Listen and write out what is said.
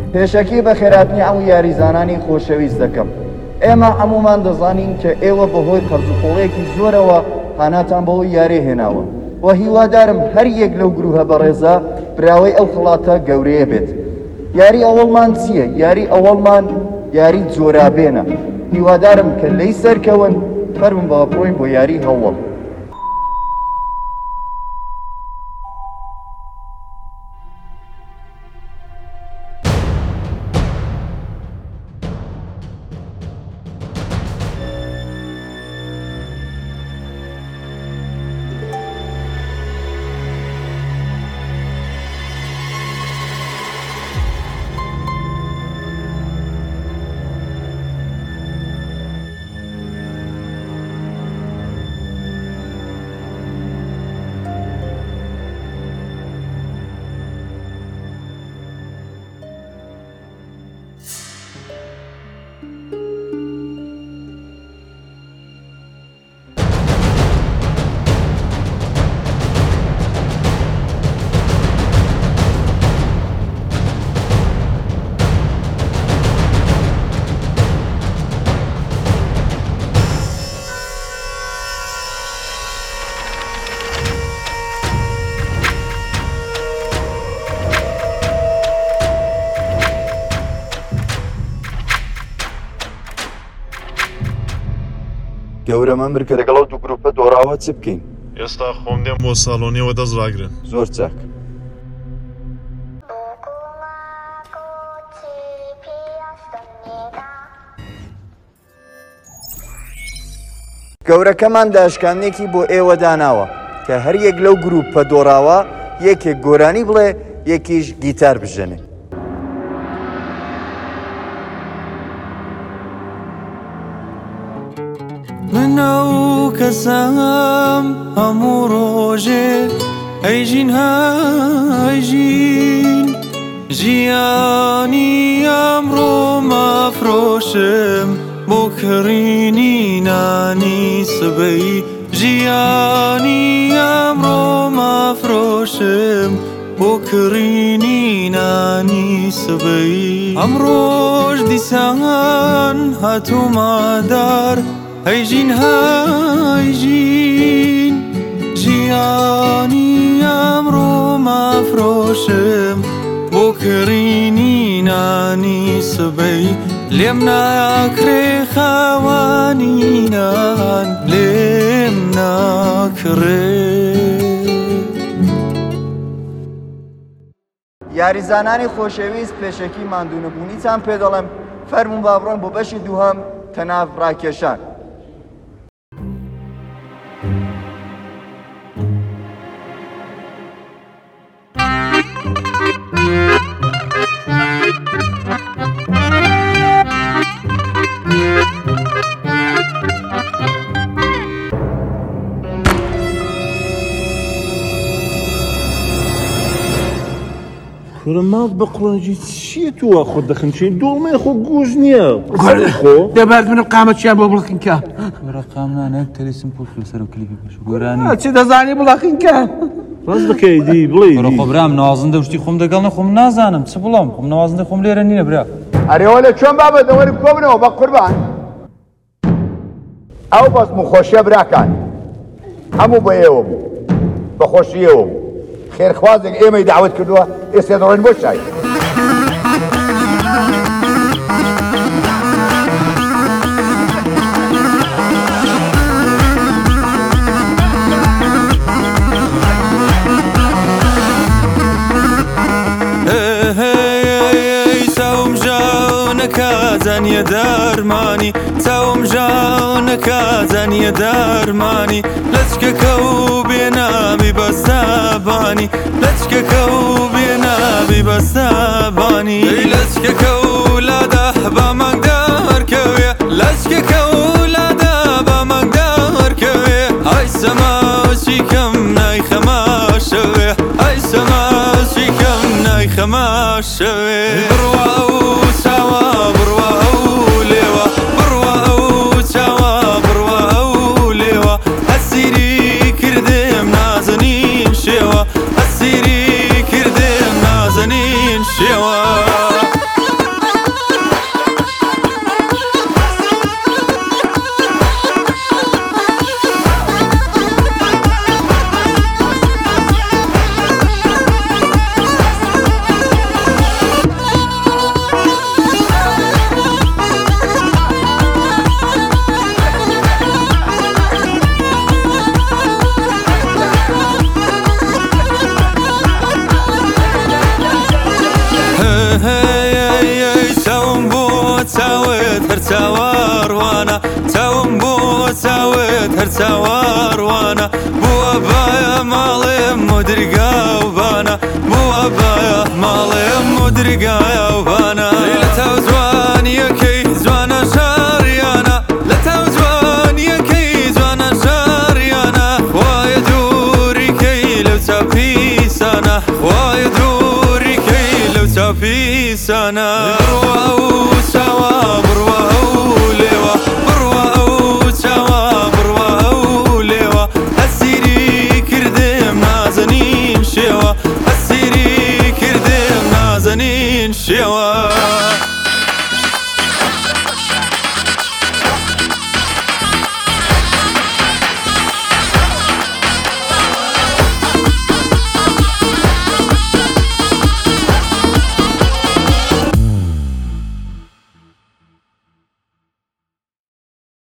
پێشەکی بە خێراتنی ئەو یاریزانانی خۆشەویست دەکەم. ئێمە هەمومان دەزانین کە ئێوە بەهۆی قەرزوقۆڵەیەکی زۆرەوە هاناتان بەوەی یاری هێناوە و هیوادارم هەر یەک لەو گروهە بەڕێزە براوەی ئەو خڵاتە گەورەیە بێت. یاری ئەوڵمان چییە؟ یاری ئەوڵمان یاری جۆرابێنە. هیوادارم کە لەی سەرکەون فەرمون بە بڕۆین بۆ یاری هەوڵ. گەورەمە مرکە لەگەڵ ئەو دوو گروپە دۆڕاوە چ بکەین؟ ئێستا خۆم دێم بۆ ساڵۆنیەوە دەست ڕاگرن. زۆر چاک. گەورەکەمان داشکانێکی بۆ ئێوە داناوە کە هەر یەک لەو گروپە دۆڕاوە یەکێک گۆرانی بڵێ یەکیش گیتار بژەنێ. من ئەو کەسەم هەموو ڕۆژێ ئەیژین هەیژین ژیانی ئەمڕۆ مافرۆشم بۆ کڕینی نانی سبەی ژیانی ئەمڕۆ مافرۆشم بۆ کڕینی نانی سبەی ئەمڕۆژ دیسان هاتوومادار هەیژین هەیژین ژیانی ئەمڕۆ مافرۆشم بۆ کڕینی نانی سبەی لێم ناکرێ خاوانی نان لێم ناکرێ. یاریزانانی خۆشەویست پێشەکی ماندوونەبوونیتان پێ دەڵێم فەرمون با بڕۆین بۆ بەشی دووهەم تەناف ڕاکێشان. خۆرەماڵ بە قوڕانجی چییە تووە خۆ دەخنچین دۆڵمەی خۆ گوژ نییە خۆ دەبات منم قامەتیان بۆ بڵقینکە ڕقامنانە تەلیسم پۆ لەسەر و کلیپی پێش گۆرانی چی دەزانی بڵقینکە ڕاست دەکەیدی بڵێ خۆ برام نوازندە شتی خۆم دەگەڵ نە خۆم نازانم چ بڵام خۆم نوازندە خۆم لێرە نییە برا ئەرێوە لە چۆن بابەتە وەرم کۆبنەوە بە قوربان ئەو بەسم و خۆشیە براکان هەموو بە ئێوە بوو بە خۆشیەوە بوو خێرخوازێک ئێمەی داوت کردووە ئێستا دەڕۆین بۆ چای. زانیە دەرمانی چاوم ژاونەکە زانیە دەرمانی لەچکەکە و بێنامی بەستابانی لەچکەکە و بێنامی بەستابانی لەچکەکە و لادا بە مەنگدارکەوێ لەچکەکە و لادا بە مەنگدارکەوێ ئای سەماشی کەم نای خەماشەوێ ئای سەماشی کەم نای خەماشەوێ بڕوا و چاوە بڕوا ئەو لێوە بڕوا ئەو چاوە بڕوا ئەو لێوە ئەسیری کردێم نازەنین شێوە ئەسیری کردێم نازەنین شێوە هەر چاوەڕوانە بووە باە ماڵێم و درگاوبانە بووە باە ماڵێم و درگایاوبانە لە تاو جوانیەکەی جوانە شاریانە لە تاو جوانیەکەی جوانە شاریانە خوایە دووریکەی لەو چاپیسانە خوایە دووریکەی لەو چاپیسانە بڕوە ئەو چاوە بڕوە ئەو لێوە بڕوە ئەو چاوە بڕوە ئەو لێوە ئەسیری کردم نازەنین شێوە ئەسیری کردم نازەنین شێوە